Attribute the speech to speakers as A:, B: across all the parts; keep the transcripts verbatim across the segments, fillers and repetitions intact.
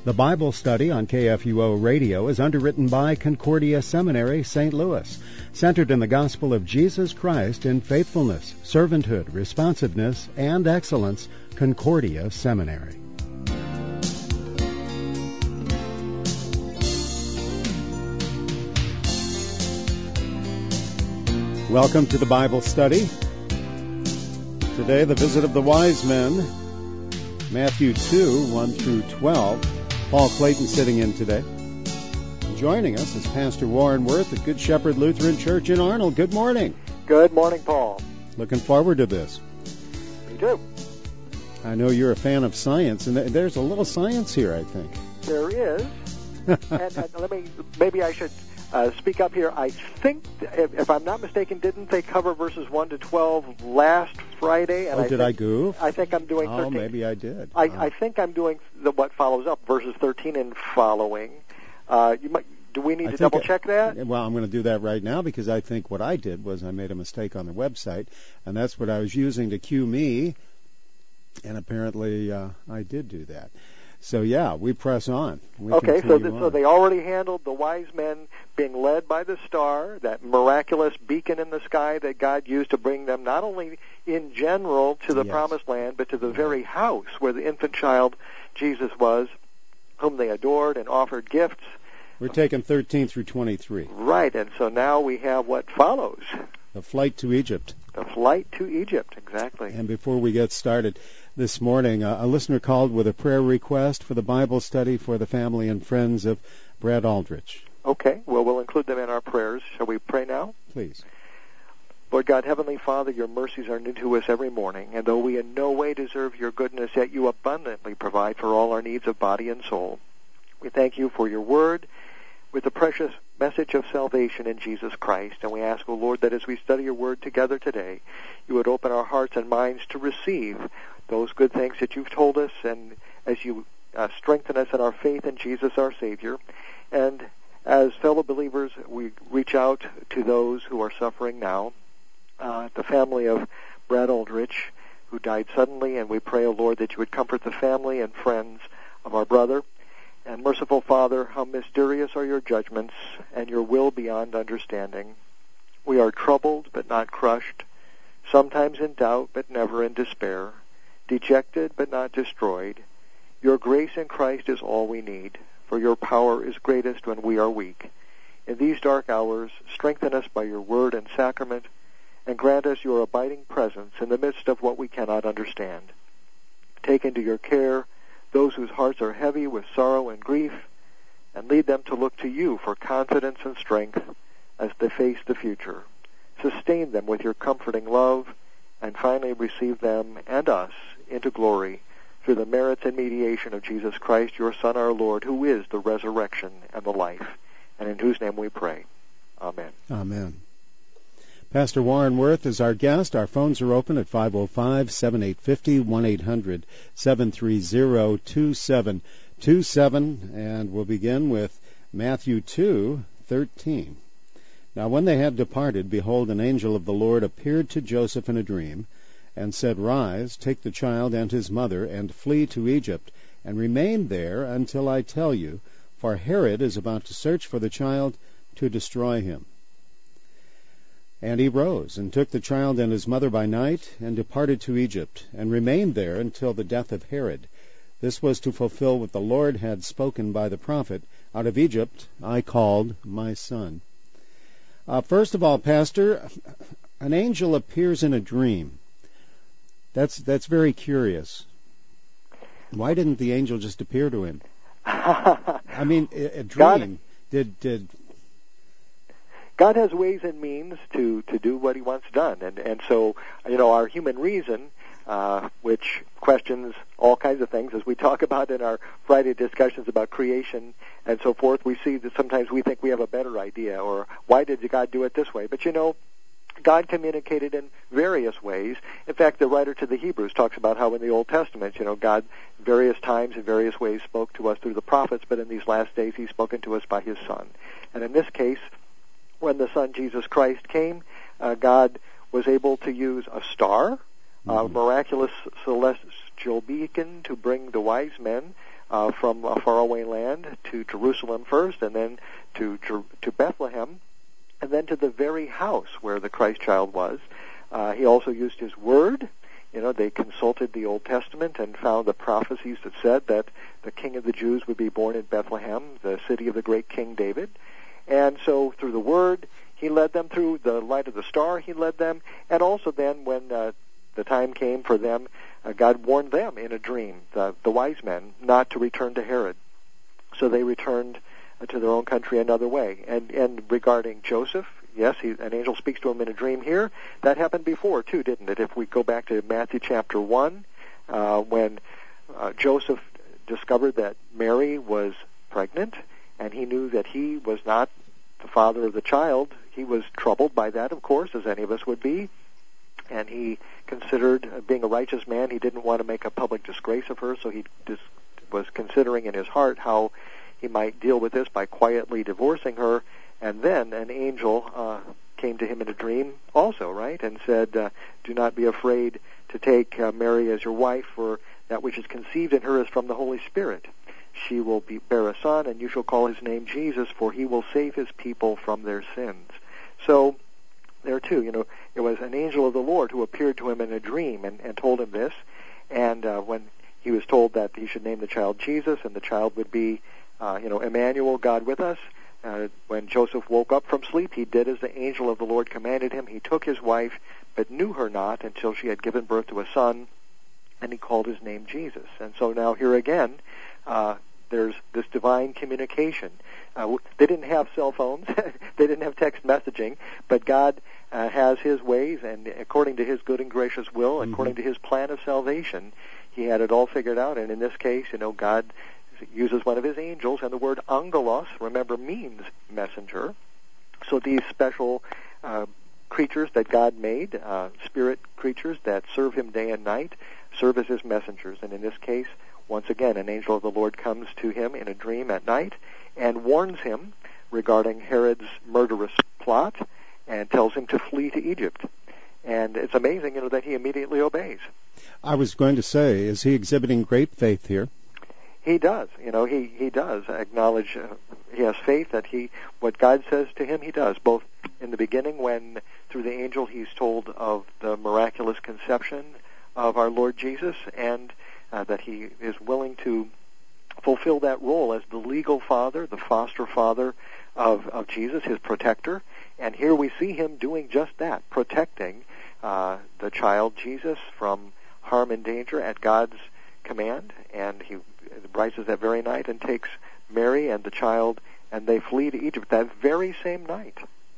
A: The Bible study on K F U O Radio is underwritten by Concordia Seminary, Saint Louis, centered in the gospel of Jesus Christ in faithfulness, servanthood, responsiveness, and excellence. Concordia Seminary. Welcome to the Bible study. Today, the visit of the wise men, Matthew two, one through twelve. Paul Clayton sitting in today. Joining us is Pastor Warren Wirth at Good Shepherd Lutheran Church in Arnold. Good morning.
B: Good morning, Paul.
A: Looking forward to this.
B: Me too.
A: I know you're a fan of science, and there's a little science here, I think.
B: There is. and, and let me, maybe I should uh, speak up here. I think, if, if I'm not mistaken, didn't they cover verses one to twelve last Friday? And
A: oh,
B: I
A: did
B: think,
A: I goof?
B: I think I'm doing
A: oh,
B: thirteen.
A: Oh, maybe I did.
B: I,
A: oh.
B: I think I'm doing the, what follows up, verses thirteen and following. Uh, you might, do we need
A: I
B: to double
A: I,
B: check that?
A: Well, I'm going to do that right now because I think what I did was I made a mistake on the website, and that's what I was using to cue me, and apparently uh, I did do that. So, yeah, we press on. We
B: okay, so, th-
A: on.
B: so they already handled the wise men being led by the star, that miraculous beacon in the sky that God used to bring them not only in general to the
A: yes.
B: promised land, but to the very house where the infant child Jesus was, whom they adored and offered gifts.
A: We're taking thirteen through twenty-three.
B: Right, and so now we have what follows.
A: The flight to Egypt.
B: The flight to Egypt, exactly.
A: And before we get started this morning, uh, a listener called with a prayer request for the Bible study for the family and friends of Brad Aldrich.
B: Okay, well, we'll include them in our prayers. Shall we pray now?
A: Please.
B: Lord God, Heavenly Father, your mercies are new to us every morning, and though we in no way deserve your goodness, yet you abundantly provide for all our needs of body and soul. We thank you for your word with the precious message of salvation in Jesus Christ, and we ask, O Lord, that as we study your word together today, you would open our hearts and minds to receive those good things that you've told us, and as you uh, strengthen us in our faith in Jesus our Savior. And as fellow believers, we reach out to those who are suffering now, uh, the family of Brad Aldrich, who died suddenly, and we pray, O Lord, that you would comfort the family and friends of our brother. And merciful Father, how mysterious are your judgments, and your will beyond understanding. We are troubled, but not crushed, sometimes in doubt, but never in despair, dejected, but not destroyed. Your grace in Christ is all we need, for your power is greatest when we are weak. In these dark hours, strengthen us by your word and sacrament, and grant us your abiding presence in the midst of what we cannot understand. Take into your care those whose hearts are heavy with sorrow and grief, and lead them to look to you for confidence and strength as they face the future. Sustain them with your comforting love, and finally receive them and us into glory through the merits and mediation of Jesus Christ, your Son, our Lord, who is the resurrection and the life, and in whose name we pray. Amen.
A: Amen. Pastor Warren Wirth is our guest. Our phones are open at five oh five, seven eight five oh, one eight hundred, seven three zero, two seven two seven, and we'll begin with Matthew two thirteen. Now when they had departed, behold, an angel of the Lord appeared to Joseph in a dream, and said, Rise, take the child and his mother, and flee to Egypt, and remain there until I tell you, for Herod is about to search for the child to destroy him. And he rose, and took the child and his mother by night, and departed to Egypt, and remained there until the death of Herod. This was to fulfill what the Lord had spoken by the prophet, Out of Egypt I called my son. Uh, first of all, Pastor, an angel appears in a dream. That's that's very curious. Why didn't the angel just appear to him? I mean, a, a dream.
B: God,
A: did did
B: God has ways and means to, to do what he wants done. And, and so, you know, our human reason, uh, which questions all kinds of things, as we talk about in our Friday discussions about creation and so forth, we see that sometimes we think we have a better idea, or why did God do it this way? But, you know, God communicated in various ways. In fact, the writer to the Hebrews talks about how in the Old Testament, you know, God various times in various ways spoke to us through the prophets, but in these last days he's spoken to us by his Son. And in this case, when the Son Jesus Christ came, uh, God was able to use a star, mm-hmm. a miraculous celestial beacon to bring the wise men uh, from a faraway land to Jerusalem first, and then to to Bethlehem, and then to the very house where the Christ child was. Uh, he also used his word. You know, they consulted the Old Testament and found the prophecies that said that the King of the Jews would be born in Bethlehem, the city of the great King David. And so through the word, he led them. Through the light of the star, he led them. And also then when uh, the time came for them, uh, God warned them in a dream, the, the wise men, not to return to Herod. So they returned uh, to their own country another way. And, and regarding Joseph, yes, he, an angel speaks to him in a dream here. That happened before, too, didn't it? If we go back to Matthew chapter one, uh, when uh, Joseph discovered that Mary was pregnant, and he knew that he was not the father of the child, he was troubled by that, of course, as any of us would be. And he considered, uh, being a righteous man, he didn't want to make a public disgrace of her, so he dis- was considering in his heart how he might deal with this by quietly divorcing her. And then an angel uh, came to him in a dream also, right, and said, uh, do not be afraid to take uh, Mary as your wife, for that which is conceived in her is from the Holy Spirit. She will be, bear a son, and you shall call his name Jesus, for he will save his people from their sins. So there too, you know, it was an angel of the Lord who appeared to him in a dream and, and told him this. And uh, when he was told that he should name the child Jesus, and the child would be, uh, you know, Emmanuel, God with us, Uh, when Joseph woke up from sleep, he did as the angel of the Lord commanded him. He took his wife, but knew her not until she had given birth to a son, and he called his name Jesus. And so now here again, uh, there's this divine communication. Uh, they didn't have cell phones. They didn't have text messaging, but God uh, has his ways, and according to his good and gracious will, mm-hmm. according to his plan of salvation, he had it all figured out. And in this case, you know, God uses one of his angels, and the word angelos, remember, means messenger. So these special uh, creatures that God made, uh, spirit creatures that serve him day and night, serve as his messengers. And in this case, once again, an angel of the Lord comes to him in a dream at night and warns him regarding Herod's murderous plot and tells him to flee to Egypt. And it's amazing, you know, that he immediately obeys.
A: I was going to say, is he exhibiting great faith here?
B: He does, you know, he, he does acknowledge, uh, he has faith that he, what God says to him, he does, both in the beginning when, through the angel, he's told of the miraculous conception of our Lord Jesus, and uh, that he is willing to fulfill that role as the legal father, the foster father of, of Jesus, his protector. And here we see him doing just that, protecting uh, the child Jesus from harm and danger at God's command. And he rises that very night and takes Mary and the child, and they flee to Egypt that very same night.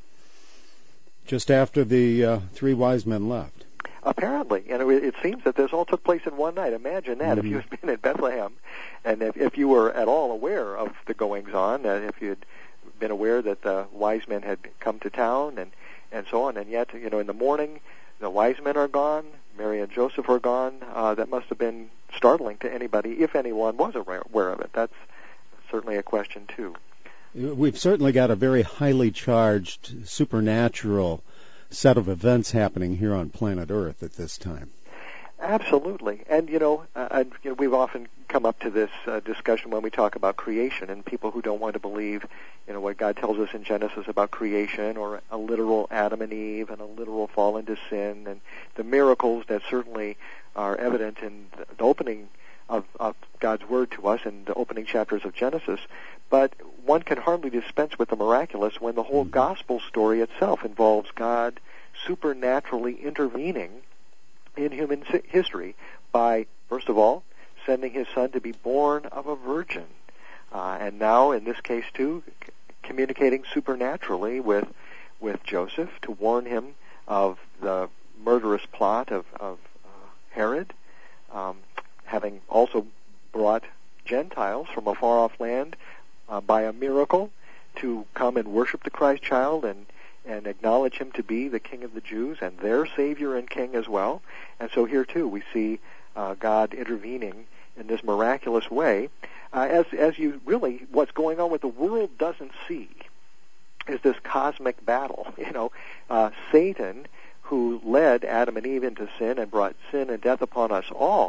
A: Just after the uh, three wise men left.
B: Apparently. And it, it seems that this all took place in one night. Imagine that, mm-hmm. if you had been in Bethlehem, and if, if you were at all aware of the goings-on, uh, if you had been aware that the wise men had come to town, and, and so on, and yet, you know, in the morning, the wise men are gone, Mary and Joseph are gone. Uh, that must have been startling to anybody, if anyone was aware of it. That's certainly a question, too.
A: We've certainly got a very highly charged, supernatural set of events happening here on planet Earth at this time.
B: Absolutely. And, you know, uh, you know we've often come up to this uh, discussion when we talk about creation, and people who don't want to believe, you know, what God tells us in Genesis about creation, or a literal Adam and Eve and a literal fall into sin, and the miracles that certainly are evident in the opening of, of God's Word to us in the opening chapters of Genesis. But one can hardly dispense with the miraculous when the whole mm-hmm. gospel story itself involves God supernaturally intervening in human history by, first of all, sending his son to be born of a virgin. Uh, and now, in this case, too, c- communicating supernaturally with with Joseph to warn him of the murderous plot of, of uh, Herod, um, having also brought Gentiles from a far-off land uh, by a miracle to come and worship the Christ child and and acknowledge him to be the King of the Jews and their Savior and King as well. And so here, too, we see uh, God intervening in this miraculous way. Uh, as, as you really, what's going on, what the world doesn't see is this cosmic battle. You know, uh, Satan, who led Adam and Eve into sin and brought sin and death upon us all,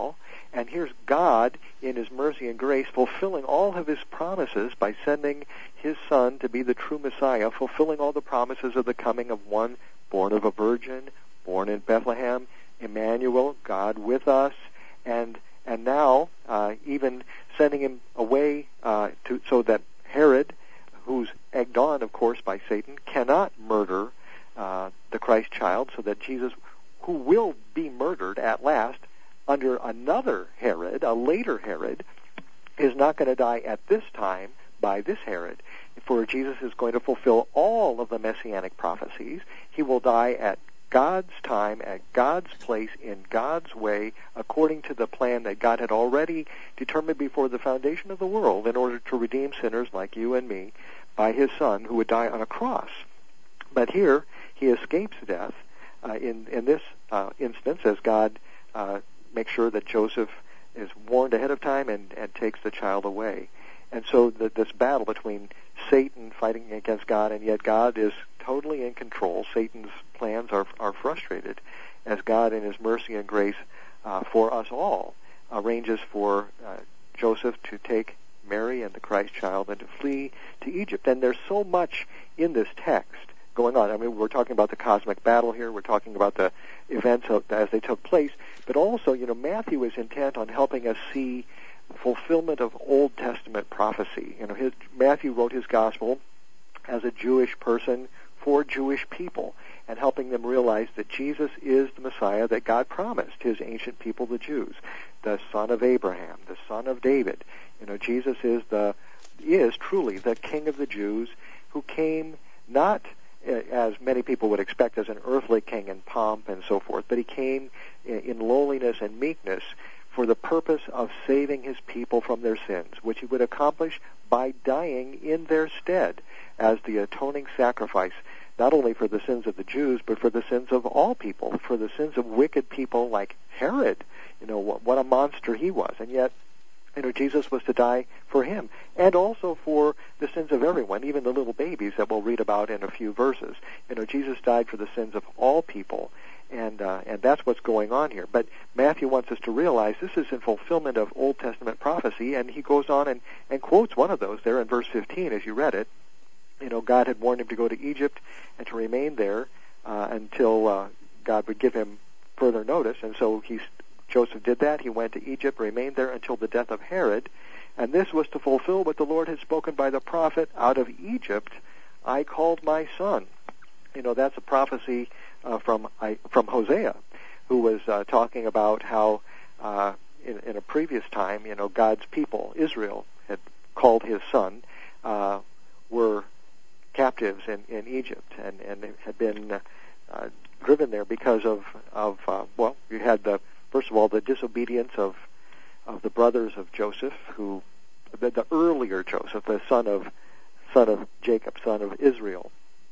B: And here's God, in his mercy and grace, fulfilling all of his promises by sending his Son to be the true Messiah, fulfilling all the promises of the coming of one born of a virgin, born in Bethlehem, Emmanuel, God with us, and and now uh, even sending him away uh, to so that Herod, who's egged on, of course, by Satan, cannot murder uh, the Christ child, so that Jesus, who will be murdered at last under another Herod, a later Herod, is not going to die at this time by this Herod. For Jesus is going to fulfill all of the messianic prophecies. He will die at God's time, at God's place, in God's way, according to the plan that God had already determined before the foundation of the world in order to redeem sinners like you and me by his Son, who would die on a cross. But here, he escapes death uh, in, in this uh, instance as God uh, makes sure that Joseph is warned ahead of time and, and takes the child away. And so the, this battle between Satan fighting against God, and yet God is totally in control. Satan's plans are are frustrated as God, in his mercy and grace uh, for us all, arranges for uh, Joseph to take Mary and the Christ child and to flee to Egypt. And there's so much in this text going on. I mean, we're talking about the cosmic battle here. We're talking about the events of, as they took place. But also, you know, Matthew is intent on helping us see fulfillment of Old Testament prophecy. You know, his, Matthew wrote his gospel as a Jewish person for Jewish people, and helping them realize that Jesus is the Messiah that God promised his ancient people, the Jews, the son of Abraham, the son of David. You know, Jesus is the is truly the King of the Jews, who came not as many people would expect as an earthly king in pomp and so forth, but he came in lowliness and meekness for the purpose of saving his people from their sins, which he would accomplish by dying in their stead as the atoning sacrifice, not only for the sins of the Jews, but for the sins of all people, for the sins of wicked people like Herod. You know, what, what a monster he was. And yet, you know, Jesus was to die for him, and also for the sins of everyone, even the little babies that we'll read about in a few verses. You know, Jesus died for the sins of all people, and uh, and that's what's going on here. But Matthew wants us to realize this is in fulfillment of Old Testament prophecy, and he goes on and, and quotes one of those there in verse fifteen as you read it. You know, God had warned him to go to Egypt and to remain there uh, until uh, God would give him further notice, and so he's Joseph did that. He went to Egypt, remained there until the death of Herod, and this was to fulfill what the Lord had spoken by the prophet, out of Egypt I called my son. You know, that's a prophecy uh, from I, from Hosea, who was uh, talking about how uh, in, in a previous time, you know, God's people, Israel, had called his son, uh, were captives in, in Egypt, and, and had been uh, driven there because of, of uh, well, you had the First of all, the disobedience of of the brothers of Joseph, who the, the earlier Joseph, the son of son of Jacob, son of Israel,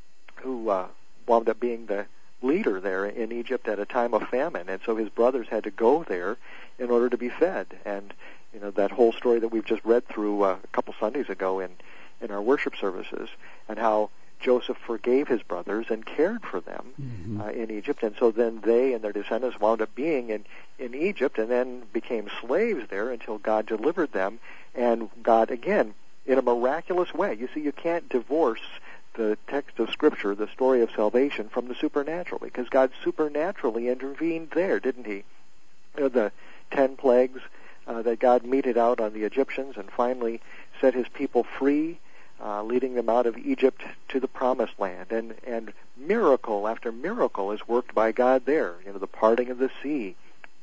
B: who uh, wound up being the leader there in Egypt at a time of famine, and so his brothers had to go there in order to be fed. And you know, that whole story that we've just read through uh, a couple Sundays ago in in our worship services, and how Joseph forgave his brothers and cared for them mm-hmm. uh, in Egypt, and so then they and their descendants wound up being in, in Egypt, and then became slaves there until God delivered them. And God, again, in a miraculous way. You see, you can't divorce the text of Scripture, the story of salvation, from the supernatural, because God supernaturally intervened there, didn't he? You know, the ten plagues uh, that God meted out on the Egyptians, and finally set his people free, Uh, leading them out of Egypt to the Promised Land, and and miracle after miracle is worked by God there. You know, the parting of the sea,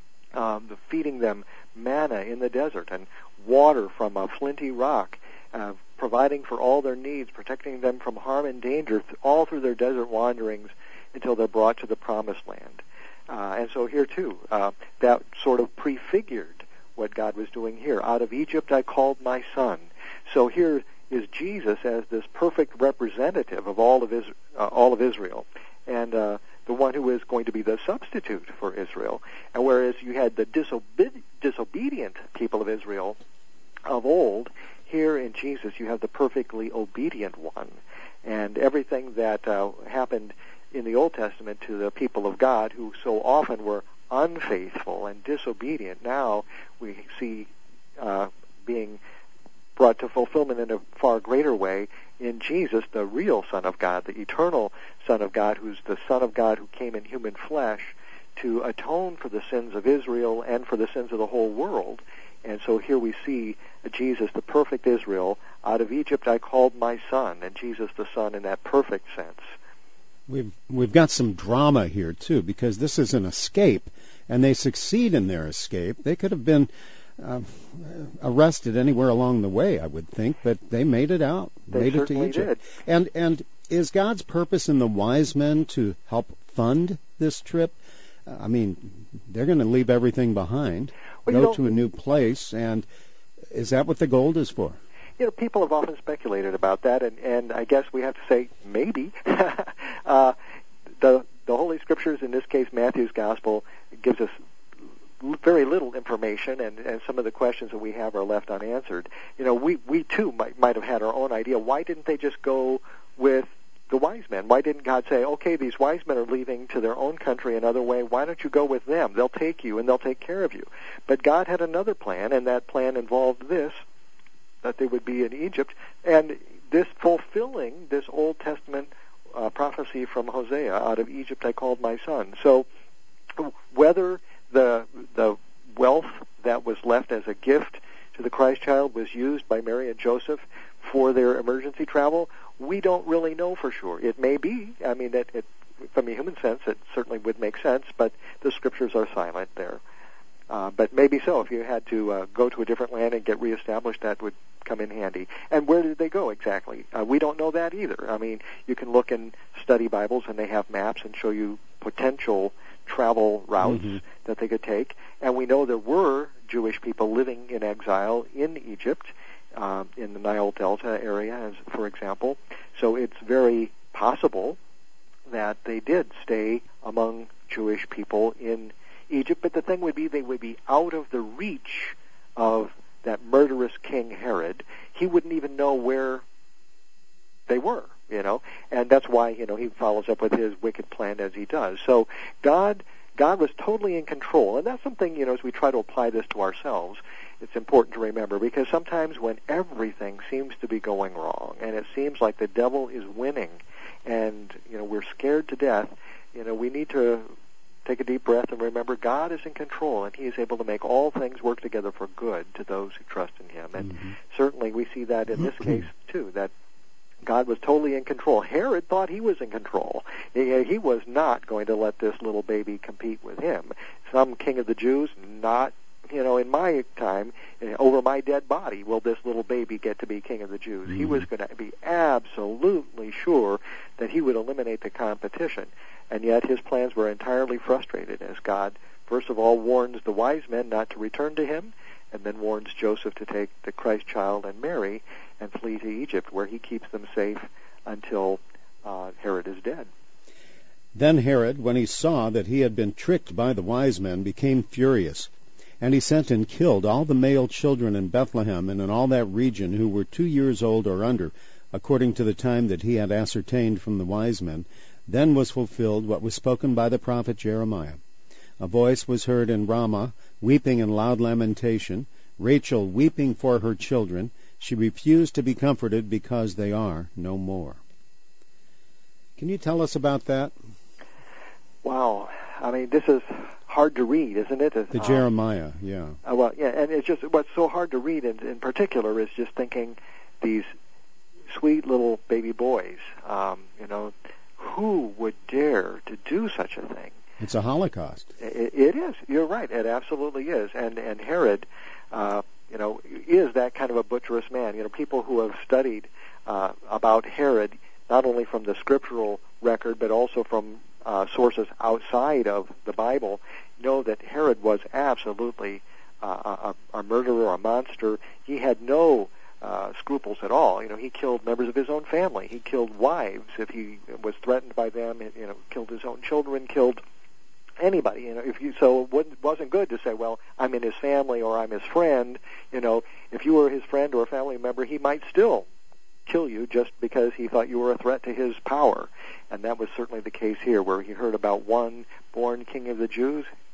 B: um, the feeding them manna in the desert, and water from a flinty rock, uh, providing for all their needs, protecting them from harm and danger, all through their desert wanderings until they're brought to the Promised Land. Uh, and so here too, uh, that sort of prefigured what God was doing here. Out of Egypt I called my son. So here is Jesus as this perfect representative of all of Israel, uh, all of Israel, and uh, the one who is going to be the substitute for Israel. And whereas you had the disobe- disobedient people of Israel of old, here in Jesus you have the perfectly obedient one. And everything that uh, happened in the Old Testament to the people of God, who so often were unfaithful and disobedient, now we see uh, being brought to fulfillment in a far greater way in Jesus, the real Son of God, the eternal Son of God, who's the Son of God who came in human flesh to atone for the sins of Israel and for the sins of the whole world. And so here we see Jesus, the perfect Israel, out of Egypt I called my son, and Jesus the Son in that perfect sense.
A: We've we've got some drama here too, because this is an escape, and they succeed in their escape. They could have been uh, arrested anywhere along the way, I would think, but they made it out,
B: they
A: made it to
B: certainly
A: Egypt.
B: Did.
A: And and is God's purpose in the wise men to help fund this trip? Uh, I mean, they're going to leave everything behind,
B: well,
A: go to a new place, and is that what the gold is for?
B: You know, people have often speculated about that, and, and I guess we have to say maybe. uh, the the Holy Scriptures, in this case Matthew's Gospel, gives us very little information, and, and some of the questions that we have are left unanswered. You know, we, we too might, might have had our own idea. Why didn't they just go with the wise men? Why didn't God say, okay, these wise men are leaving to their own country another way, why don't you go with them? They'll take you and they'll take care of you. But God had another plan, and that plan involved this, that they would be in Egypt, and this fulfilling this Old Testament uh, prophecy from Hosea, out of Egypt I called my son. So whether the the wealth that was left as a gift to the Christ child was used by Mary and Joseph for their emergency travel, we don't really know for sure. It may be. I mean, it, it, from a human sense, it certainly would make sense, but the Scriptures are silent there. Uh, but maybe so. If you had to uh, go to a different land and get reestablished, that would come in handy. And where did they go exactly? Uh, we don't know that either. I mean, you can look in study Bibles, and they have maps and show you potential travel routes mm-hmm. that they could take. And we know there were Jewish people living in exile in Egypt, uh, in the Nile Delta area, as for example. So it's very possible that they did stay among Jewish people in Egypt, but the thing would be they would be out of the reach of that murderous King Herod. He wouldn't even know where they were, you know, and that's why, you know, he follows up with his wicked plan as he does. So God, God was totally in control, and that's something, you know, as we try to apply this to ourselves, it's important to remember, because sometimes when everything seems to be going wrong, and it seems like the devil is winning, and, you know, we're scared to death, you know, we need to take a deep breath and remember God is in control, and he is able to make all things work together for good to those who trust in him. And mm-hmm. certainly we see that in this case, too, that God was totally in control. Herod thought he was in control. He, he was not going to let this little baby compete with him. Some king of the Jews, not, you know, in my time, over my dead body, will this little baby get to be king of the Jews. Mm-hmm. He was going to be absolutely sure that he would eliminate the competition. And yet his plans were entirely frustrated as God, first of all, warns the wise men not to return to him, and then warns Joseph to take the Christ child and Mary and flee to Egypt, where he keeps them safe until uh, Herod is dead.
A: Then Herod, when he saw that he had been tricked by the wise men, became furious, and he sent and killed all the male children in Bethlehem and in all that region who were two years old or under, according to the time that he had ascertained from the wise men. Then was fulfilled what was spoken by the prophet Jeremiah. A voice was heard in Ramah, weeping in loud lamentation, Rachel weeping for her children. She refused to be comforted because they are no more. Can you tell us about that?
B: Wow. I mean, this is hard to read, isn't it?
A: The uh, Jeremiah, yeah.
B: Uh, well, yeah, and it's just, what's so hard to read in, in particular is just thinking these sweet little baby boys, um, you know, who would dare to do such a thing?
A: It's a Holocaust.
B: It, it is. You're right. It absolutely is. And and Herod, uh, you know, is that kind of a butcherous man. You know, people who have studied uh, about Herod, not only from the scriptural record, but also from uh, sources outside of the Bible, know that Herod was absolutely uh, a, a murderer, a monster. He had no Uh, scruples at all. You know, he killed members of his own family. He killed wives if he was threatened by them. You know, killed his own children. Killed anybody. You know, if you so it wasn't good to say, well, I'm in his family or I'm his friend. You know, if you were his friend or a family member, he might still kill you just because he thought you were a threat to his power. And that was certainly the case here, where he heard about one born king of the Jews.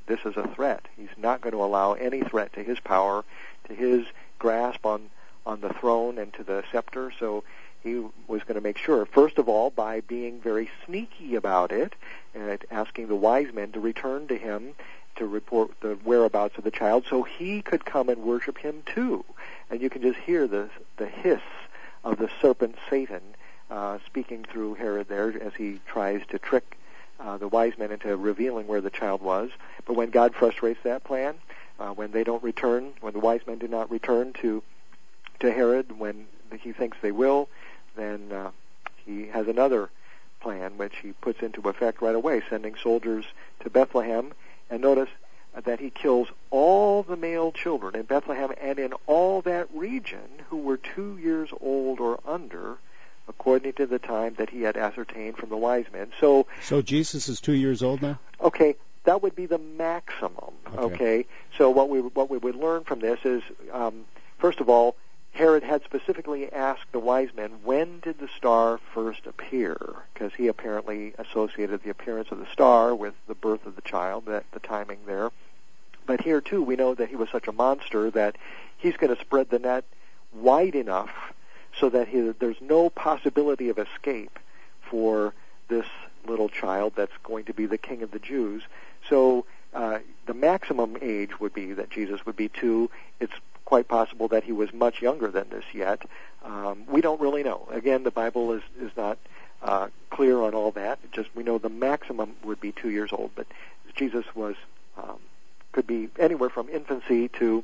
B: this as a threat. He's not going to allow any threat to his power, to his grasp on, on the throne and to the scepter. So he was going to make sure, first of all, by being very sneaky about it, and asking the wise men to return to him to report the whereabouts of the child so he could come and worship him too. And you can just hear the, the hiss of the serpent Satan uh, speaking through Herod there as he tries to trick uh, the wise men into revealing where the child was. But when God frustrates that plan, uh, when they don't return, when the wise men do not return to to Herod, when he thinks they will, then uh, he has another plan which he puts into effect right away, sending soldiers to Bethlehem. And notice that he kills all the male children in Bethlehem and in all that region who were two years old or under, according to the time that he had ascertained from the wise men. So,
A: so Jesus is two years old now?
B: Okay, that would be the maximum. Okay, okay? So what we what we would learn from this is, um, first of all, Herod had specifically asked the wise men, when did the star first appear? Because he apparently associated the appearance of the star with the birth of the child, that the timing there. But here, too, we know that he was such a monster that he's going to spread the net wide enough so that he, there's no possibility of escape for this little child that's going to be the king of the Jews. So uh, the maximum age would be that Jesus would be two. It's quite possible that he was much younger than this yet. Um, we don't really know. Again, the Bible is, is not uh, clear on all that. It just we know the maximum would be two years old, but Jesus was um, could be anywhere from infancy to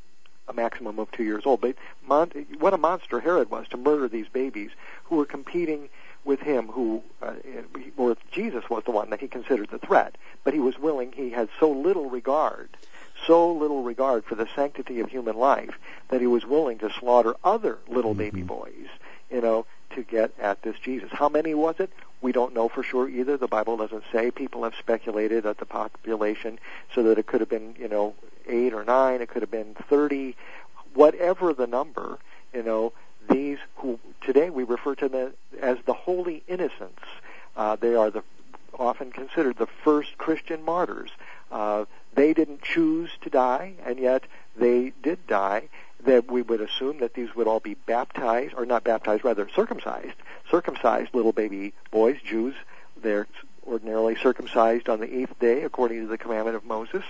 B: a maximum of two years old. But mon- what a monster Herod was to murder these babies who were competing with him, who, uh, or Jesus was the one that he considered the threat, but he was willing, he had so little regard so little regard for the sanctity of human life that he was willing to slaughter other little mm-hmm. baby boys, you know, to get at this Jesus. How many was it? We don't know for sure either. The Bible doesn't say. People have speculated at the population so that it could have been, you know, eight or nine. It could have been thirty. Whatever the number, you know, these who today we refer to them as the holy innocents. Uh, they are the often considered the first Christian martyrs. Uh, they didn't choose to die, and yet they did die. That we would assume that these would all be baptized, or not baptized, rather circumcised. Circumcised little baby boys, Jews. They're ordinarily circumcised on the eighth day, according to the commandment of Moses.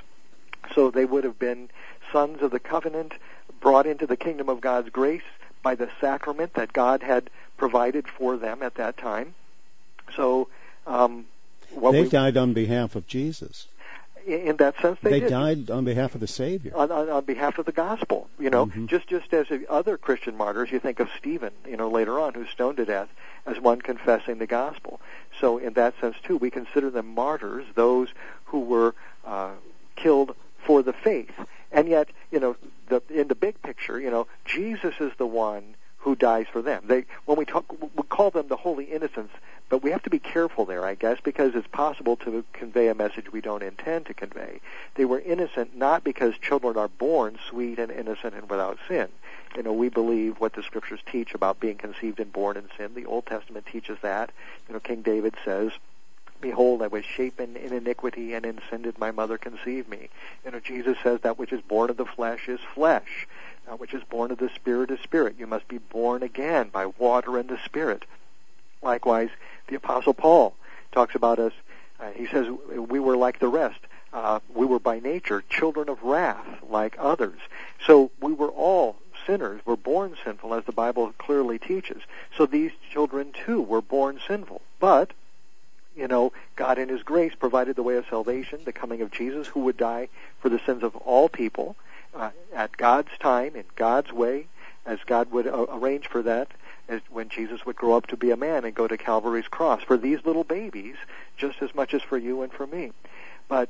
B: So they would have been sons of the covenant, brought into the kingdom of God's grace by the sacrament that God had provided for them at that time. So, um, what
A: they
B: we,
A: died on behalf of Jesus.
B: In that sense, they,
A: they
B: did.
A: died on behalf of the Savior.
B: On, on, on behalf of the gospel, you know,
A: mm-hmm.
B: just just as other Christian martyrs, you think of Stephen, you know, later on, who's stoned to death, as one confessing the gospel. So, in that sense, too, we consider them martyrs, those who were uh, killed for the faith. And yet, you know, the, in the big picture, you know, Jesus is the one who dies for them. They, when we talk, we call them the holy innocents, but we have to be careful there, I guess, because it's possible to convey a message we don't intend to convey. They were innocent not because children are born sweet and innocent and without sin. You know, we believe what the Scriptures teach about being conceived and born in sin. The Old Testament teaches that. You know, King David says, "Behold, I was shapen in iniquity, and in sin did my mother conceive me." You know, Jesus says that which is born of the flesh is flesh. That which is born of the Spirit is spirit. You must be born again by water and the Spirit. Likewise, the Apostle Paul talks about us. Uh, he says, we were like the rest. Uh, we were by nature children of wrath like others. So we were all sinners. We're born sinful, as the Bible clearly teaches. So these children, too, were born sinful. But, you know, God in His grace provided the way of salvation, the coming of Jesus, who would die for the sins of all people uh, at God's time, in God's way, as God would uh, arrange for that, as when Jesus would grow up to be a man and go to Calvary's cross, for these little babies, just as much as for you and for me. But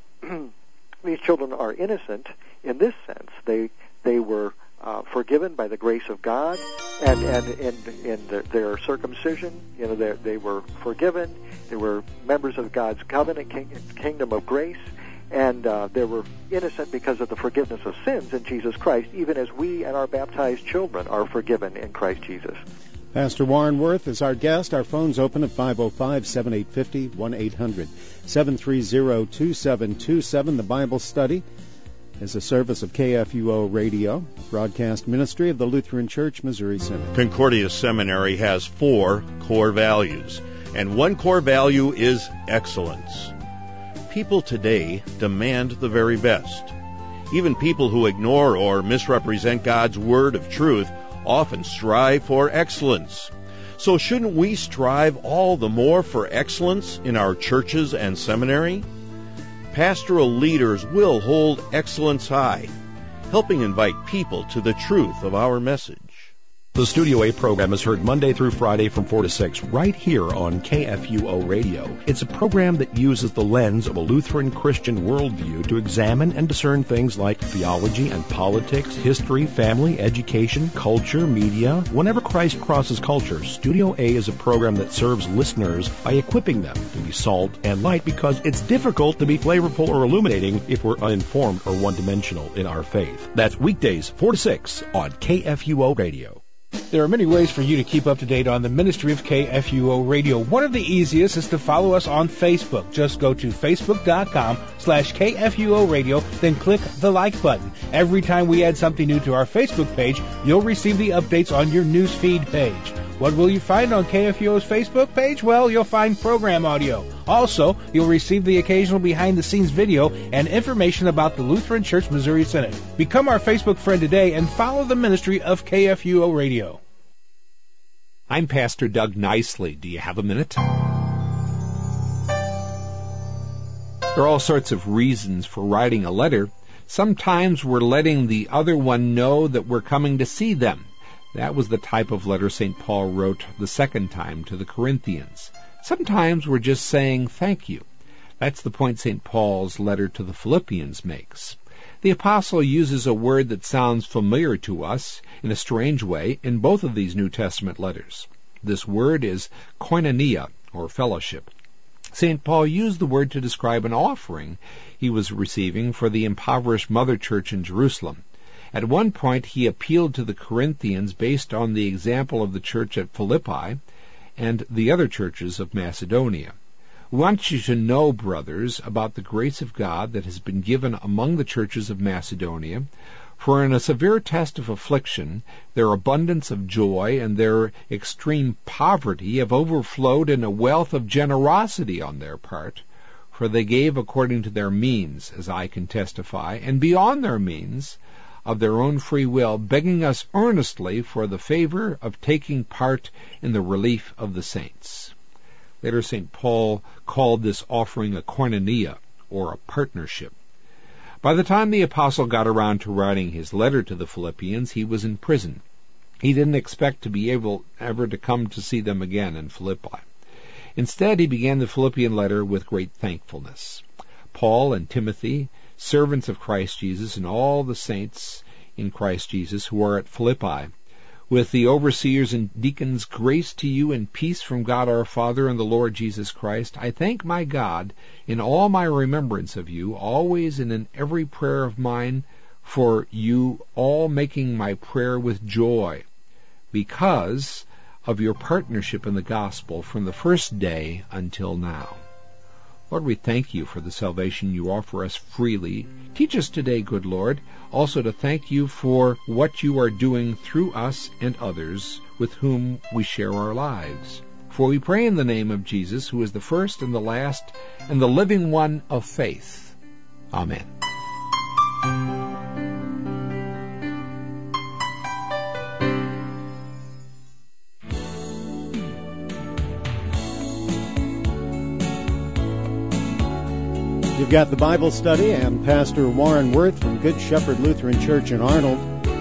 B: these children are innocent in this sense. They they were uh, forgiven by the grace of God, and and in in their, their circumcision, you know, they they were forgiven. They were members of God's covenant king, kingdom of grace, and uh, they were innocent because of the forgiveness of sins in Jesus Christ, even as we and our baptized children are forgiven in Christ Jesus.
A: Pastor Warren Wirth is our guest. Our phone's open at five oh five, seven eight five oh, one eight hundred, seven three zero, two seven two seven. The Bible Study is a service of K F U O Radio, broadcast ministry of the Lutheran Church, Missouri Synod.
C: Concordia Seminary has four core values, and one core value is excellence. People today demand the very best. Even people who ignore or misrepresent God's word of truth often strive for excellence. So shouldn't we strive all the more for excellence in our churches and seminary? Pastoral leaders will hold excellence high, helping invite people to the truth of our message.
D: The Studio A program is heard Monday through Friday from four to six right here on K F U O Radio. It's a program that uses the lens of a Lutheran Christian worldview to examine and discern things like theology and politics, history, family, education, culture, media. Whenever Christ crosses culture, Studio A is a program that serves listeners by equipping them to be salt and light, because it's difficult to be flavorful or illuminating if we're uninformed or one-dimensional in our faith. That's weekdays four to six on K F U O Radio.
E: There are many ways for you to keep up to date on the ministry of K F U O Radio. One of the easiest is to follow us on Facebook. Just go to facebook.com slash KFUO Radio, then click the like button. Every time we add something new to our Facebook page, you'll receive the updates on your news feed page. What will you find on K F U O's Facebook page? Well, you'll find program audio. Also, you'll receive the occasional behind-the-scenes video and information about the Lutheran Church Missouri Synod. Become our Facebook friend today and follow the ministry of K F U O Radio.
F: I'm Pastor Doug Nicely. Do you have a minute? There are all sorts of reasons for writing a letter. Sometimes we're letting the other one know that we're coming to see them. That was the type of letter Saint Paul wrote the second time to the Corinthians. Sometimes we're just saying thank you. That's the point Saint Paul's letter to the Philippians makes. The apostle uses a word that sounds familiar to us in a strange way in both of these New Testament letters. This word is koinonia, or fellowship. Saint Paul used the word to describe an offering he was receiving for the impoverished mother church in Jerusalem. At one point, he appealed to the Corinthians based on the example of the church at Philippi and the other churches of Macedonia. We want you to know, brothers, about the grace of God that has been given among the churches of Macedonia, for in a severe test of affliction, their abundance of joy and their extreme poverty have overflowed in a wealth of generosity on their part, for they gave according to their means, as I can testify, and beyond their means, of their own free will, begging us earnestly for the favor of taking part in the relief of the saints. Later, Saint Paul called this offering a koinonia, or a partnership. By the time the apostle got around to writing his letter to the Philippians, he was in prison. He didn't expect to be able ever to come to see them again in Philippi. Instead, he began the Philippian letter with great thankfulness. Paul and Timothy, servants of Christ Jesus, and all the saints in Christ Jesus who are at Philippi, with the overseers and deacons, grace to you and peace from God our Father and the Lord Jesus Christ. I thank my God in all my remembrance of you, always and in every prayer of mine, for you all, making my prayer with joy, because of your partnership in the gospel from the first day until now. Lord, we thank you for the salvation you offer us freely. Teach us today, good Lord, also to thank you for what you are doing through us and others with whom we share our lives. For we pray in the name of Jesus, who is the first and the last and the living one of faith. Amen.
A: You've got the Bible Study and Pastor Warren Wirth from Good Shepherd Lutheran Church in Arnold.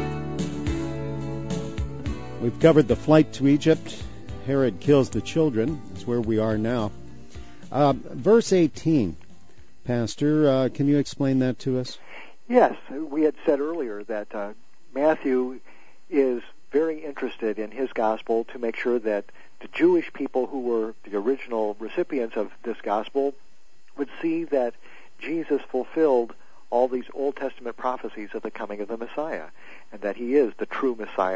A: We've covered the flight to Egypt. Herod kills the children. That's where we are now. Uh, verse eighteen, Pastor, uh, can you explain that to us?
B: Yes, we had said earlier that uh, Matthew is very interested in his gospel to make sure that the Jewish people who were the original recipients of this gospel would see that Jesus fulfilled all these Old Testament prophecies of the coming of the Messiah, and that he is the true Messiah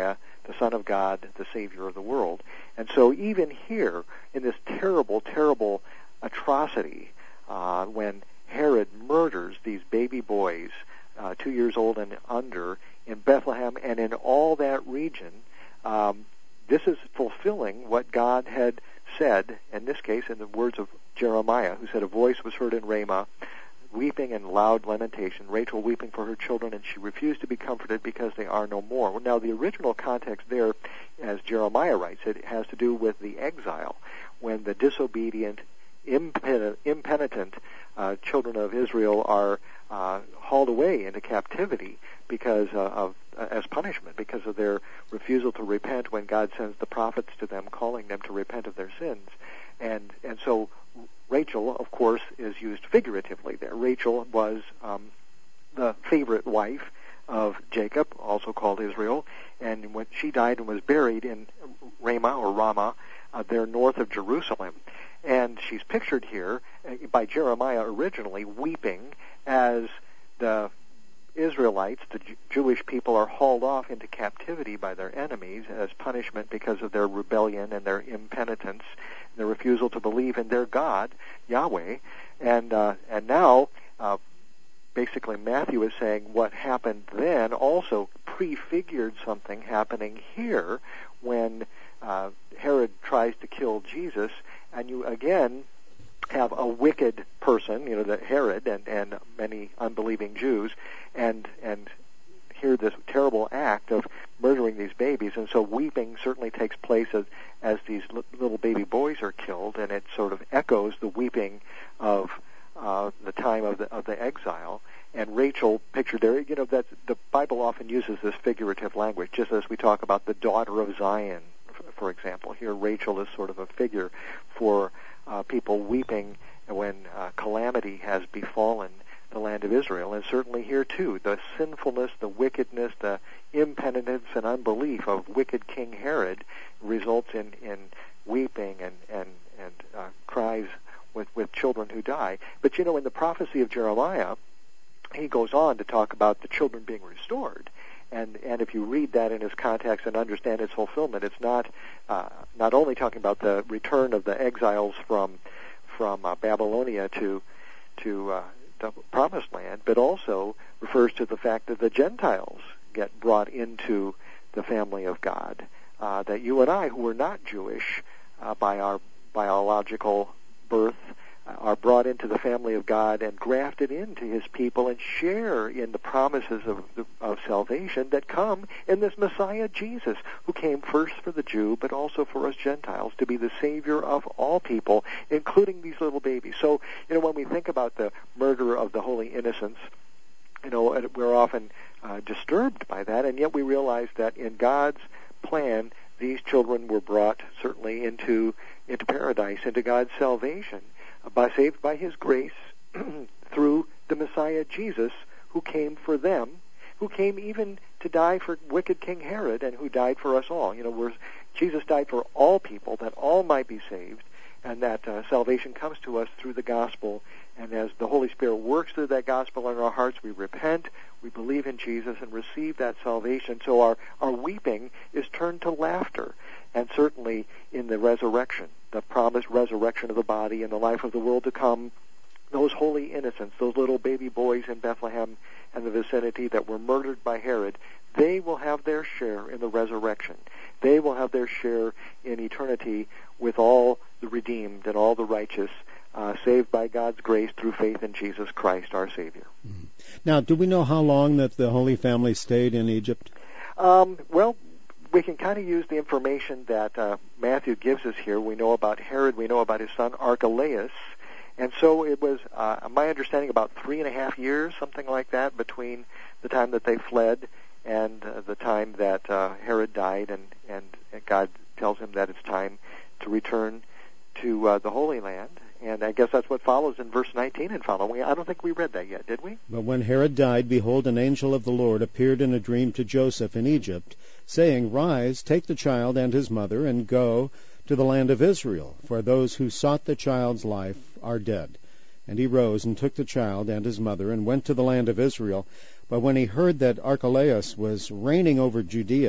B: the Son of God, the Savior of the world. And so even here, in this terrible, terrible atrocity, uh, when Herod murders these baby boys, uh, two years old and under, in Bethlehem and in all that region, um, this is fulfilling what God had said, in this case, in the words of Jeremiah, who said, "A voice was heard in Ramah, weeping and loud lamentation, Rachel weeping for her children, and she refused to be comforted because they are no more." Well, now, the original context there, as Jeremiah writes it, has to do with the exile, when the disobedient, impenitent, impenitent uh, children of Israel are uh, hauled away into captivity because uh, of uh, as punishment because of their refusal to repent when God sends the prophets to them, calling them to repent of their sins. And and so Rachel, of course, is used figuratively there. Rachel was um, the favorite wife of Jacob, also called Israel, and when she died and was buried in Ramah or Ramah, uh, there north of Jerusalem. And she's pictured here by Jeremiah originally weeping as the Israelites, the J- Jewish people, are hauled off into captivity by their enemies as punishment because of their rebellion and their impenitence, and their refusal to believe in their God, Yahweh. And uh, and now, uh, basically, Matthew is saying what happened then also prefigured something happening here when uh, Herod tries to kill Jesus, and you again have a wicked person, you know, the Herod and, and many unbelieving Jews, and and hear this terrible act of murdering these babies. And so weeping certainly takes place as, as these l- little baby boys are killed, and it sort of echoes the weeping of uh, the time of the of the exile. And Rachel, pictured there, you know, that the Bible often uses this figurative language, just as we talk about the daughter of Zion, f- for example. Here, Rachel is sort of a figure for Uh, people weeping when uh, calamity has befallen the land of Israel. And certainly here, too, the sinfulness, the wickedness, the impenitence and unbelief of wicked King Herod results in, in weeping and, and, and uh, cries with, with children who die. But, you know, in the prophecy of Jeremiah, he goes on to talk about the children being restored. And and if you read that in its context and understand its fulfillment, it's not uh, not only talking about the return of the exiles from from uh, Babylonia to to uh, the Promised Land, but also refers to the fact that the Gentiles get brought into the family of God. Uh, that you and I, who are not Jewish uh, by our biological birth, are brought into the family of God and grafted into His people and share in the promises of, of salvation that come in this Messiah Jesus, who came first for the Jew but also for us Gentiles to be the Savior of all people, including these little babies. So, you know, when we think about the murder of the holy innocents, you know, we're often uh, disturbed by that, and yet we realize that in God's plan, these children were brought certainly into into paradise, into God's salvation, by saved by His grace through the Messiah Jesus, who came for them, who came even to die for wicked King Herod, and who died for us all. You know, we're, Jesus died for all people, that all might be saved, and that uh, salvation comes to us through the gospel. And as the Holy Spirit works through that gospel in our hearts, we repent, we believe in Jesus, and receive that salvation. So our, our weeping is turned to laughter. And certainly in the resurrection, the promised resurrection of the body and the life of the world to come, those holy innocents, those little baby boys in Bethlehem and the vicinity that were murdered by Herod, they will have their share in the resurrection. They will have their share in eternity with all the redeemed and all the righteous, uh, saved by God's grace through faith in Jesus Christ, our Savior.
A: Mm-hmm. Now, do we know how long that the Holy Family stayed in Egypt?
B: Um, well, we can kind of use the information that uh, Matthew gives us here. We know about Herod. We know about his son Archelaus. And so it was, uh, my understanding, about three and a half years, something like that, between the time that they fled and uh, the time that uh, Herod died, and, and God tells him that it's time to return to uh, the Holy Land. And I guess that's what follows in verse nineteen and following. I don't think we read that yet, did we?
A: But when Herod died, behold, an angel of the Lord appeared in a dream to Joseph in Egypt, saying, Rise, take the child and his mother, and go to the land of Israel, for those who sought the child's life are dead. And he rose and took the child and his mother, and went to the land of Israel. But when he heard that Archelaus was reigning over Judea,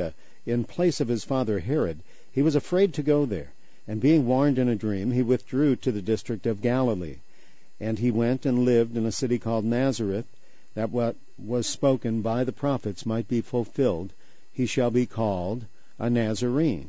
A: in place of his father Herod, he was afraid to go there, and being warned in a dream, he withdrew to the district of Galilee. And he went and lived in a city called Nazareth, that what was spoken by the prophets might be fulfilled. He shall be called a Nazarene.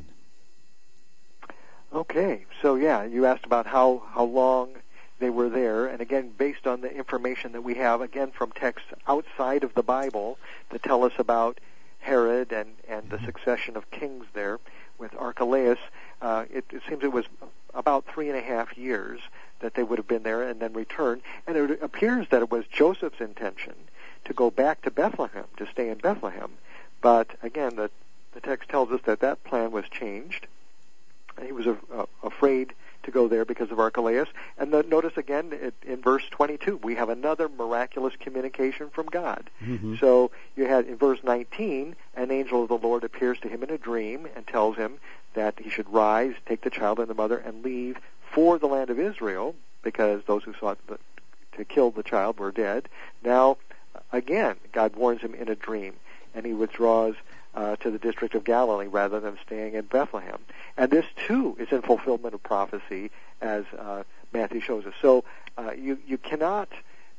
B: Okay, so yeah, you asked about how, how long they were there, and again, based on the information that we have, again, from texts outside of the Bible that tell us about Herod and, and the succession of kings there with Archelaus, uh, it, it seems it was about three and a half years that they would have been there and then returned, and it appears that it was Joseph's intention to go back to Bethlehem, to stay in Bethlehem, but again, the, the text tells us that that plan was changed, and he was uh, afraid to go there because of Archelaus. And the, notice again it, in verse twenty-two, we have another miraculous communication from God. Mm-hmm. So you had in verse nineteen, an angel of the Lord appears to him in a dream and tells him that he should rise, take the child and the mother, and leave for the land of Israel, because those who sought the, to kill the child were dead. Now, again, God warns him in a dream, and he withdraws Uh, to the district of Galilee rather than staying in Bethlehem. And this, too, is in fulfillment of prophecy, as uh, Matthew shows us. So uh, you, you cannot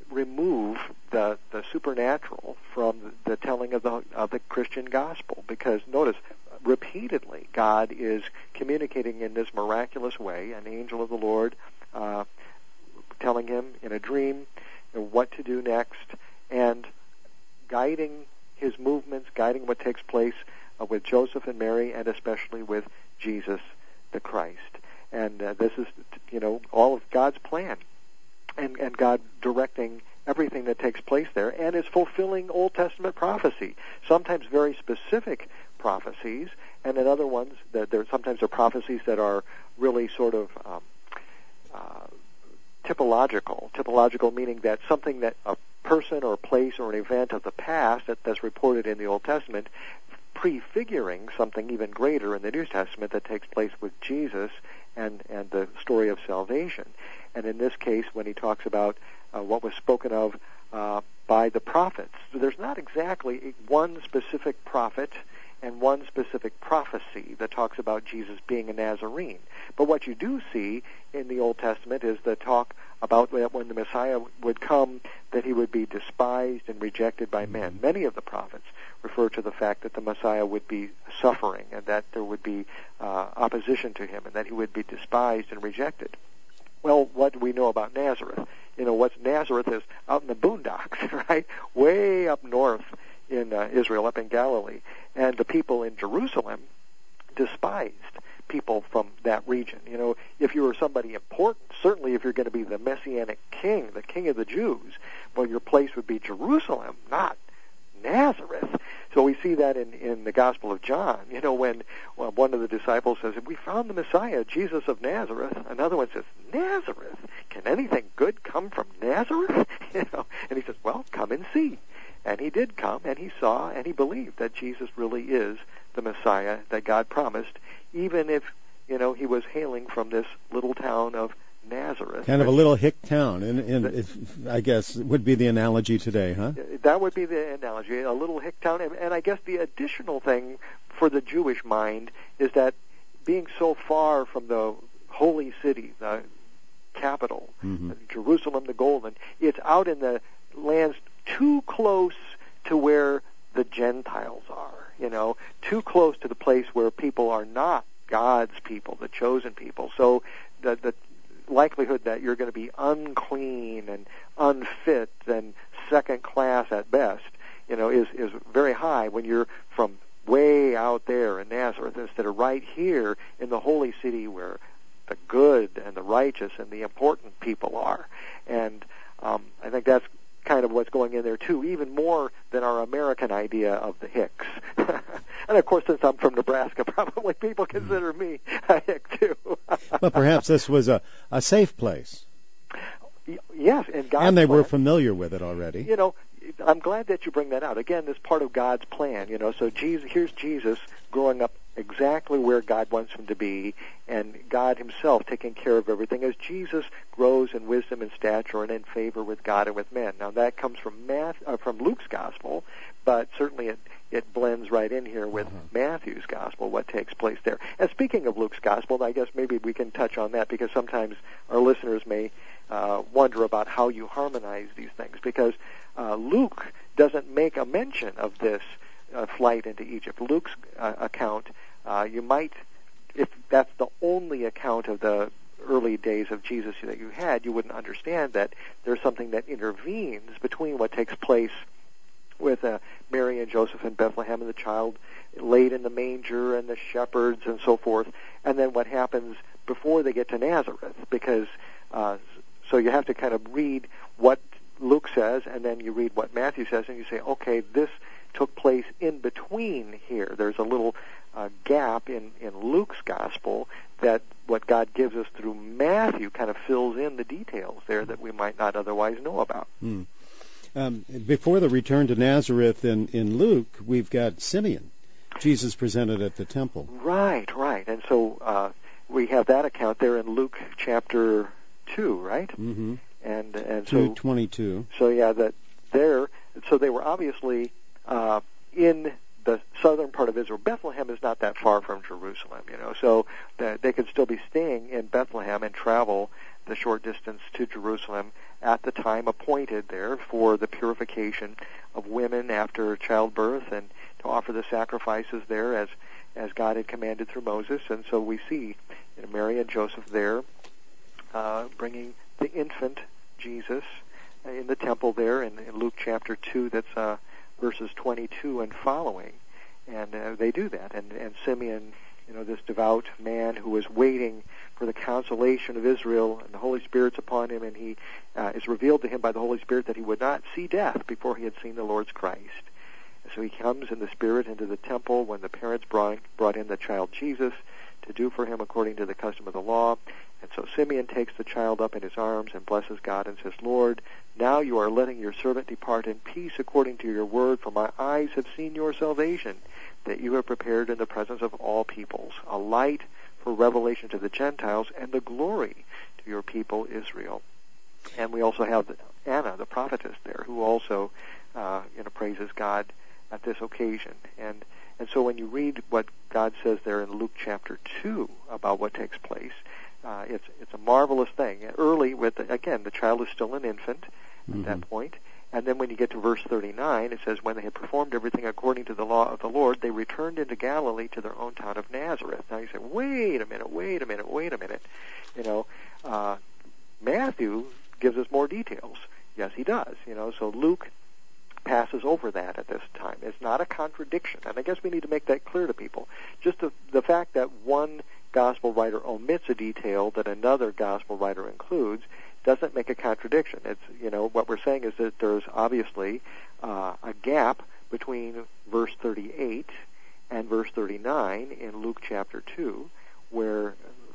B: remove the, the supernatural from the telling of the, of the Christian gospel, because notice, repeatedly, God is communicating in this miraculous way, an angel of the Lord uh, telling him in a dream you know, what to do next, and guiding his movements, guiding what takes place uh, with Joseph and Mary, and especially with Jesus the Christ. And uh, this is, you know, all of God's plan, and, and God directing everything that takes place there, and is fulfilling Old Testament prophecy, sometimes very specific prophecies, and then other ones that there sometimes are prophecies that are really sort of um, uh, typological. Typological meaning that something that a person or place or an event of the past that, that's reported in the Old Testament, prefiguring something even greater in the New Testament that takes place with Jesus and, and the story of salvation. And in this case, when he talks about uh, what was spoken of uh, by the prophets, there's not exactly one specific prophet and one specific prophecy that talks about Jesus being a Nazarene. But what you do see in the Old Testament is the talk about that when the Messiah would come, that he would be despised and rejected by men. Many of the prophets refer to the fact that the Messiah would be suffering and that there would be uh, opposition to him and that he would be despised and rejected. Well, what do we know about Nazareth? You know, what's Nazareth is out in the boondocks, right? Way up north in uh, Israel, up in Galilee. And the people in Jerusalem despised people from that region. You know, if you were somebody important, certainly if you're going to be the Messianic king, the king of the Jews, well, your place would be Jerusalem, not Nazareth. So we see that in, in the Gospel of John. You know, when well, one of the disciples says, we found the Messiah, Jesus of Nazareth. Another one says, Nazareth? Can anything good come from Nazareth? You know, and he says, well, come and see. And he did come, and he saw, and he believed that Jesus really is the Messiah that God promised, even if, you know, he was hailing from this little town of Nazareth.
A: Kind of a little hick town, and, and if, I guess would be the analogy today, huh?
B: That would be the analogy, a little hick town. And, and I guess the additional thing for the Jewish mind is that being so far from the holy city, the capital, mm-hmm. Jerusalem the Golden, it's out in the lands too close to where the Gentiles are, you know, too close to the place where people are not God's people, the chosen people. So the, the likelihood that you're going to be unclean and unfit and second class at best, you know, is, is very high when you're from way out there in Nazareth instead of right here in the holy city where the good and the righteous and the important people are. And um, I think that's kind of what's going in there too, even more than our American idea of the hicks. And of course, since I'm from Nebraska, probably people consider me a hick too.
A: But perhaps this was a, a safe place.
B: Yes, and God's
A: and they
B: plan,
A: were familiar with it already.
B: You know, I'm glad that you bring that out. Again, this part of God's plan. You know, so Jesus, here's Jesus growing up exactly where God wants him to be, and God himself taking care of everything as Jesus grows in wisdom and stature and in favor with God and with men. Now that comes from Matt, uh, from Luke's gospel, but certainly it, it blends right in here with
A: Uh-huh.
B: Matthew's gospel, what takes place there. And speaking of Luke's gospel, I guess maybe we can touch on that, because sometimes our listeners may uh, wonder about how you harmonize these things, because uh, Luke doesn't make a mention of this uh, flight into Egypt. Luke's uh, account, uh, you might, if that's the only account of the early days of Jesus that you had, you wouldn't understand that there's something that intervenes between what takes place with uh, Mary and Joseph in Bethlehem and the child laid in the manger and the shepherds and so forth, and then what happens before they get to Nazareth, because uh, so you have to kind of read what Luke says, and then you read what Matthew says, and you say, okay, this took place in between here. There's a little uh, gap in, in Luke's gospel that what God gives us through Matthew kind of fills in the details there that we might not otherwise know about.
A: Hmm. Um, before the return to Nazareth in, in Luke, we've got Simeon, Jesus presented at the temple.
B: Right, right. And so uh, we have that account there in Luke chapter two, right?
A: Mm-hmm.
B: And and
A: two
B: so
A: twenty-two.
B: So yeah, that there. So they were obviously uh, in the southern part of Israel. Bethlehem is not that far from Jerusalem, you know. So that they could still be staying in Bethlehem and travel the short distance to Jerusalem at the time appointed there for the purification of women after childbirth, and to offer the sacrifices there as as God had commanded through Moses. And so we see, you know, Mary and Joseph there uh, bringing the infant Jesus in the temple there in, in Luke chapter two. That's uh, verses twenty-two and following, and uh, they do that. And, and Simeon, you know, this devout man who was waiting for the consolation of Israel, and the Holy Spirit's upon him, and he uh, is revealed to him by the Holy Spirit that he would not see death before he had seen the Lord's Christ. And so he comes in the Spirit into the temple when the parents brought, brought in the child Jesus to do for him according to the custom of the law. And so Simeon takes the child up in his arms and blesses God and says, Lord, now you are letting your servant depart in peace according to your word, for my eyes have seen your salvation, that you have prepared in the presence of all peoples, a light for revelation to the Gentiles and the glory to your people Israel. And we also have Anna, the prophetess there, who also uh, you know, praises God at this occasion. And and so when you read what God says there in Luke chapter two about what takes place, uh, it's it's a marvelous thing. Early, with the, again, the child is still an infant at mm-hmm. that point. And then when you get to verse thirty-nine, it says, when they had performed everything according to the law of the Lord, they returned into Galilee to their own town of Nazareth. Now you say, wait a minute, wait a minute, wait a minute. You know, uh, Matthew gives us more details. Yes, he does. You know, so Luke passes over that at this time. It's not a contradiction. And I guess we need to make that clear to people. Just the, the fact that one gospel writer omits a detail that another gospel writer includes doesn't make a contradiction. It's, you know, what we're saying is that there's obviously uh, a gap between verse thirty-eight and verse thirty-nine in Luke chapter two, where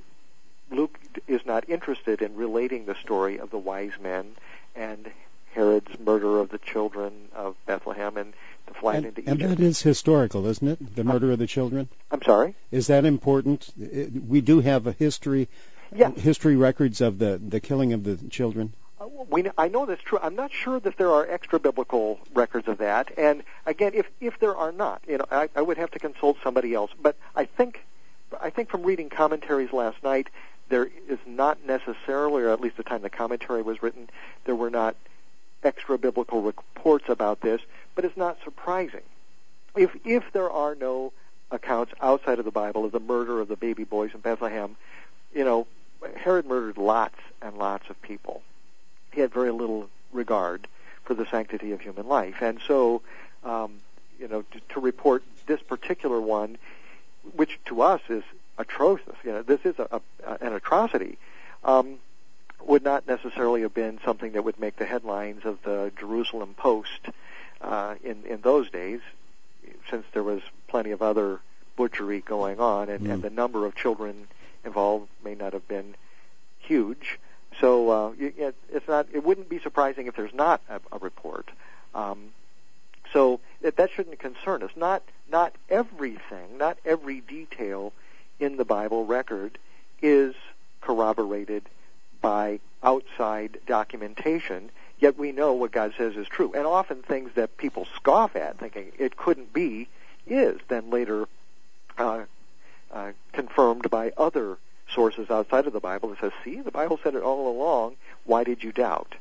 B: Luke is not interested in relating the story of the wise men and Herod's murder of the children of Bethlehem and the flight
A: and,
B: into
A: and
B: Egypt.
A: And that is historical, isn't it? The murder of the children?
B: I'm sorry?
A: Is that important? We do have a history,
B: yes.
A: history records of the, the killing of the children?
B: Uh, we, I know that's true. I'm not sure that there are extra biblical records of that. And again, if if there are not, you know, I, I would have to consult somebody else. But I think, I think from reading commentaries last night, there is not necessarily, or at least the time the commentary was written, there were not extra biblical reports about this, but it's not surprising. If if there are no accounts outside of the Bible of the murder of the baby boys in Bethlehem, you know, Herod murdered lots and lots of people. He had very little regard for the sanctity of human life. And so, um, you know, to, to report this particular one, which to us is atrocious, you know, this is a, a, an atrocity, um, would not necessarily have been something that would make the headlines of the Jerusalem Post uh, in, in those days, since there was plenty of other butchery going on, and, mm. and the number of children involved may not have been huge. So uh, it, it's not. It wouldn't be surprising if there's not a, a report. Um, so it, that shouldn't concern us. Not not everything, not every detail in the Bible record is corroborated by outside documentation. yet we know what God says is true. And often things that people scoff at, thinking it couldn't be, is then later uh, uh, confirmed by other sources outside of the Bible that says, see, the Bible said it all along, why did you doubt?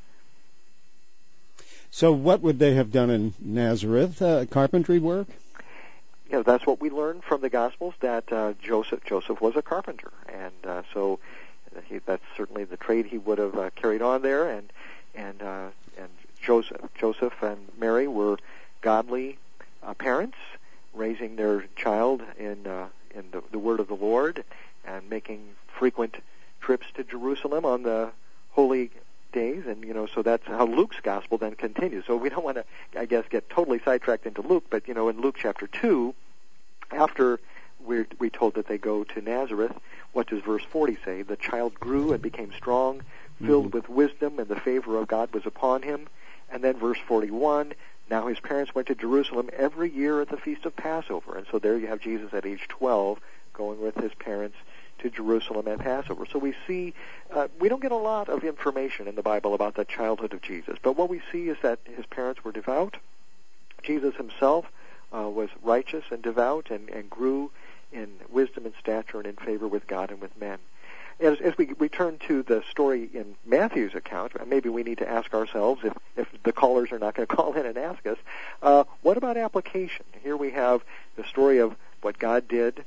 A: So what would they have done in Nazareth? Uh, carpentry work?
B: You know, that's what we learned from the Gospels, that uh, Joseph Joseph was a carpenter. And uh, so he, that's certainly the trade he would have uh, carried on there. And and uh, and Joseph Joseph and Mary were godly uh, parents, raising their child in uh, in the, the Word of the Lord and making frequent trips to Jerusalem on the holy days. And, you know, so that's how Luke's gospel then continues. So we don't want to, I guess, get totally sidetracked into Luke, but, you know, in Luke chapter two, after we're, we told that they go to Nazareth, what does verse forty say? The child grew and became strong, filled mm-hmm. with wisdom, and the favor of God was upon him. And then verse forty-one, now his parents went to Jerusalem every year at the feast of Passover. And so there you have Jesus at age twelve going with his parents to Jerusalem at Passover. So we see, uh, we don't get a lot of information in the Bible about the childhood of Jesus, but what we see is that his parents were devout. Jesus himself uh, was righteous and devout and, and grew in wisdom and stature and in favor with God and with men. As, as we return to the story in Matthew's account, maybe we need to ask ourselves, if, if the callers are not going to call in and ask us, uh, what about application? Here we have the story of what God did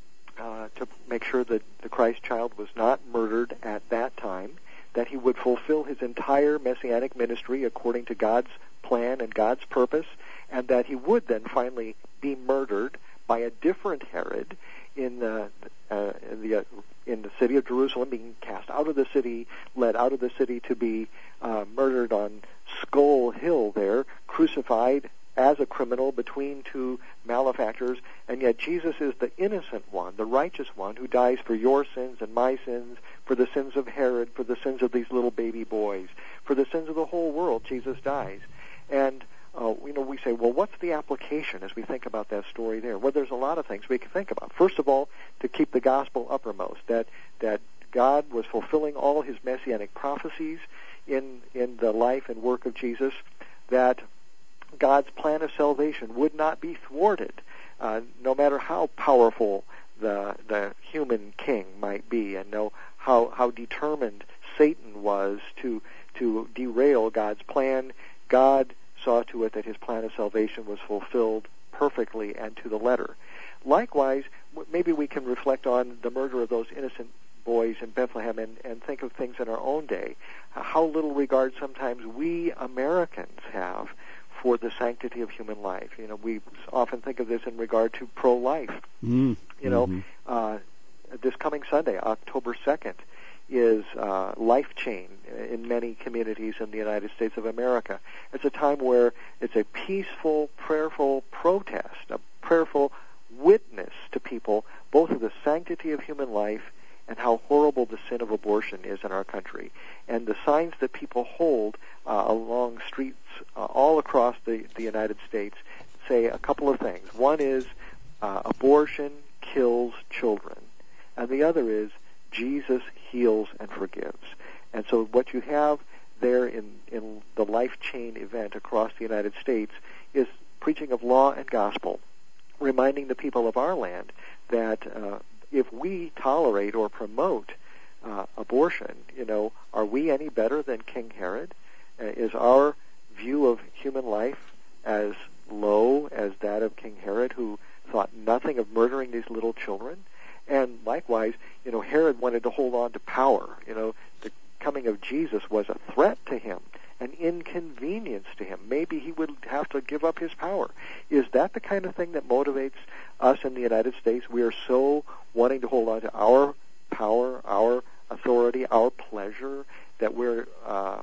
B: Uh, to make sure that the Christ child was not murdered at that time, that he would fulfill his entire messianic ministry according to God's plan and God's purpose, and that he would then finally be murdered by a different Herod in the uh, in the uh, in the city of Jerusalem, being cast out of the city, led out of the city to be uh, murdered on Skull Hill there, crucified as a criminal between two malefactors, and yet Jesus is the innocent one, the righteous one, who dies for your sins and my sins, for the sins of Herod, for the sins of these little baby boys, for the sins of the whole world. Jesus dies. And, uh, you know, we say, well, what's the application as we think about that story there? Well, there's a lot of things we can think about. First of all, to keep the gospel uppermost, that that God was fulfilling all his messianic prophecies in, in the life and work of Jesus, that God's plan of salvation would not be thwarted, uh, no matter how powerful the the human king might be, and know how how determined Satan was to to derail God's plan. God saw to it that his plan of salvation was fulfilled perfectly and to the letter. Likewise, maybe we can reflect on the murder of those innocent boys in Bethlehem and, and think of things in our own day. How little regard sometimes we Americans have for the sanctity of human life. You know, we often think of this in regard to pro-life.
A: Mm.
B: You know,
A: mm-hmm.
B: uh, this coming Sunday, October second, is uh, Life Chain in many communities in the United States of America. It's a time where it's a peaceful, prayerful protest, a prayerful witness to people, both of the sanctity of human life and how horrible the sin of abortion is in our country. And the signs that people hold uh, along streets uh, all across the, the United States say a couple of things. One is uh, abortion kills children, and the other is Jesus heals and forgives. And so what you have there in, in the Life Chain event across the United States is preaching of law and gospel, reminding the people of our land that uh, if we tolerate or promote uh, abortion, you know, are we any better than King Herod? Uh, is our view of human life as low as that of King Herod, who thought nothing of murdering these little children? And likewise, you know, Herod wanted to hold on to power. You know, the coming of Jesus was a threat to him, an inconvenience to him. Maybe he would have to give up his power. Is that the kind of thing that motivates us in the United States? We are so wanting to hold on to our power, our authority, our pleasure, that we're uh,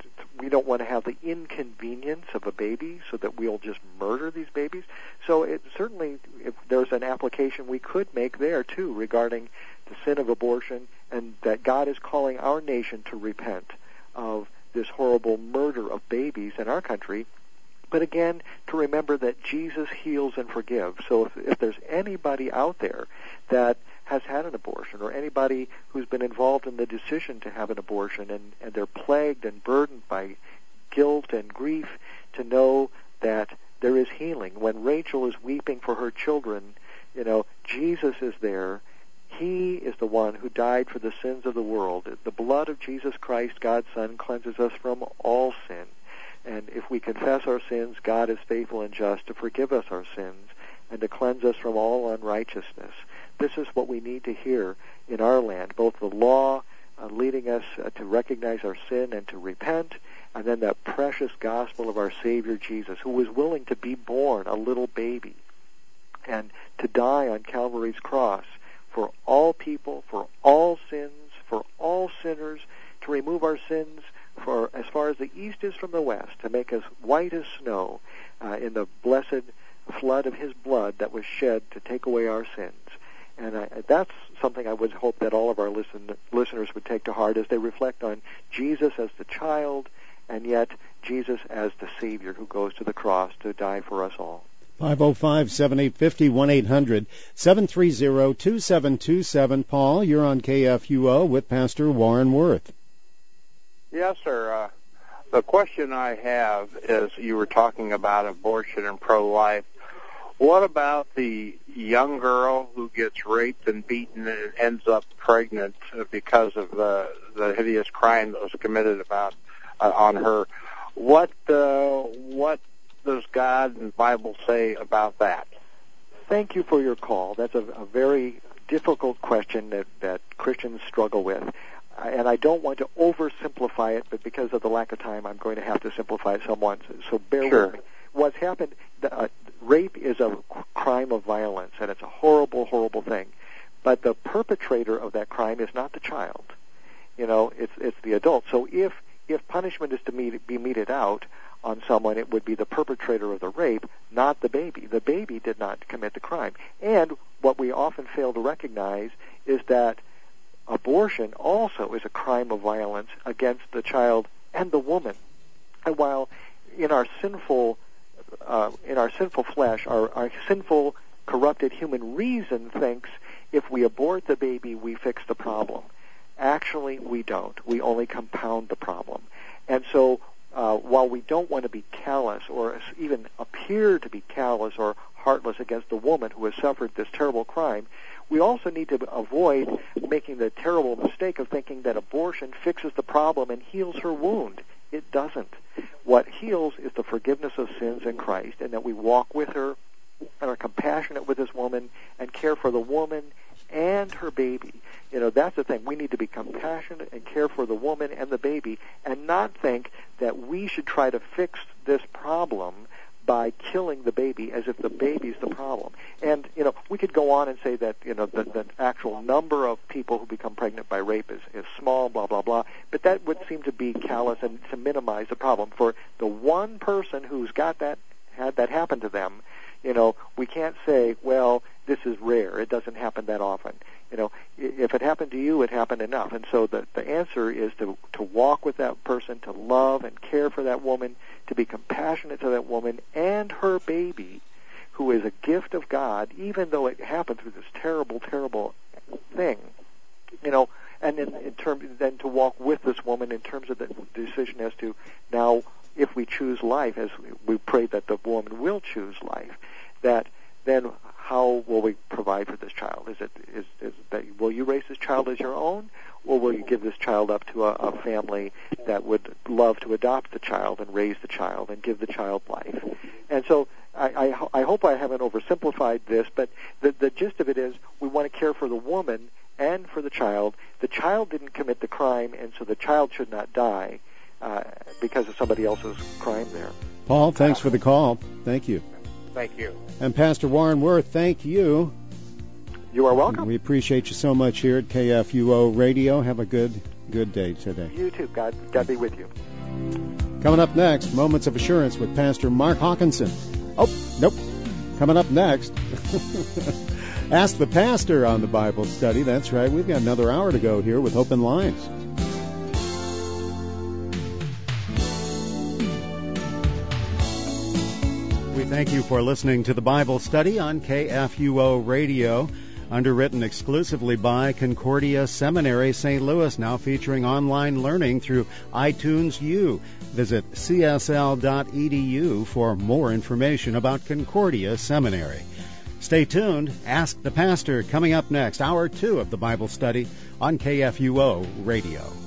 B: we don't want to have the inconvenience of a baby, so that we'll just murder these babies. So it certainly, if there's an application we could make there too regarding the sin of abortion, and that God is calling our nation to repent of this horrible murder of babies in our country. But again, to remember that Jesus heals and forgives. So if, if there's anybody out there that has had an abortion, or anybody who's been involved in the decision to have an abortion, and, and they're plagued and burdened by guilt and grief, to know that there is healing. When Rachel is weeping for her children, you know, Jesus is there. He is the one who died for the sins of the world. The blood of Jesus Christ, God's Son, cleanses us from all sin. And if we confess our sins, God is faithful and just to forgive us our sins and to cleanse us from all unrighteousness. This is what we need to hear in our land, both the law uh, leading us uh, to recognize our sin and to repent, and then that precious gospel of our Savior Jesus, who was willing to be born a little baby and to die on Calvary's cross for all people, for all sins, for all sinners, to remove our sins for as far as the east is from the west, to make us white as snow uh, in the blessed flood of his blood that was shed to take away our sins. And I, that's something I would hope that all of our listen, listeners would take to heart as they reflect on Jesus as the child and yet Jesus as the Savior who goes to the cross to die for us all.
A: five oh five, seven eight five oh, one eight hundred, seven three zero, two seven two seven. Paul, you're on K F U O with Pastor Warren Wirth.
G: Yes, sir. Uh, the question I have is, you were talking about abortion and pro-life. What about the young girl who gets raped and beaten and ends up pregnant because of the, the hideous crime that was committed about uh, on her? What uh, what does God and the Bible say about that?
B: Thank you for your call. That's a, a very difficult question that, that Christians struggle with. And I don't want to oversimplify it, but because of the lack of time, I'm going to have to simplify it somewhat. So bear
G: sure.
B: with me. What's happened, uh, rape is a crime of violence, and it's a horrible, horrible thing. But the perpetrator of that crime is not the child. You know, it's it's the adult. So if if punishment is to meet, be meted out on someone, it would be the perpetrator of the rape, not the baby. The baby did not commit the crime. And what we often fail to recognize is that abortion also is a crime of violence against the child and the woman. And while in our sinful, uh, in our sinful flesh, our, our sinful, corrupted human reason thinks if we abort the baby, we fix the problem. Actually, we don't. We only compound the problem. And so, uh, while we don't want to be callous or even appear to be callous or heartless against the woman who has suffered this terrible crime, we also need to avoid making the terrible mistake of thinking that abortion fixes the problem and heals her wound. It doesn't. What heals is the forgiveness of sins in Christ, and that we walk with her and are compassionate with this woman and care for the woman and her baby. You know, that's the thing. We need to be compassionate and care for the woman and the baby and not think that we should try to fix this problem by killing the baby as if the baby's the problem. And, you know, we could go on and say that, you know, the, the actual number of people who become pregnant by rape is, is small, blah, blah, blah. But that would seem to be callous and to minimize the problem. For the one person who's got that, had that happen to them, you know, we can't say, well, this is rare. It doesn't happen that often. You know, if it happened to you, it happened enough. And so the, the answer is to, to walk with that person, to love and care for that woman, to be compassionate to that woman and her baby, who is a gift of God, even though it happened through this terrible, terrible thing. You know, and then in terms, then to walk with this woman in terms of the decision as to now, if we choose life, as we pray that the woman will choose life, that then how will we provide for this child? Is it is, is that will you raise this child as your own, or will you give this child up to a, a family that would love to adopt the child and raise the child and give the child life? And so I, I, I hope I haven't oversimplified this, but the, the gist of it is we want to care for the woman and for the child. The child didn't commit the crime, and so the child should not die uh, because of somebody else's crime there.
A: Paul, thanks for the call. Thank you.
G: Thank you.
A: And Pastor Warren Wirth, thank you.
B: You are welcome.
A: We appreciate you so much here at K F U O Radio. Have a good, good day today.
B: You too. God, God be with you.
A: Coming up next, Moments of Assurance with Pastor Mark Hawkinson. Oh, nope. Coming up next, Ask the Pastor on the Bible study. That's right. We've got another hour to go here with Open Lines. We thank you for listening to the Bible study on K F U O Radio. Underwritten exclusively by Concordia Seminary Saint Louis, now featuring online learning through iTunes U. Visit c s l dot e d u for more information about Concordia Seminary. Stay tuned. Ask the Pastor coming up next, hour two of the Bible study on K F U O Radio.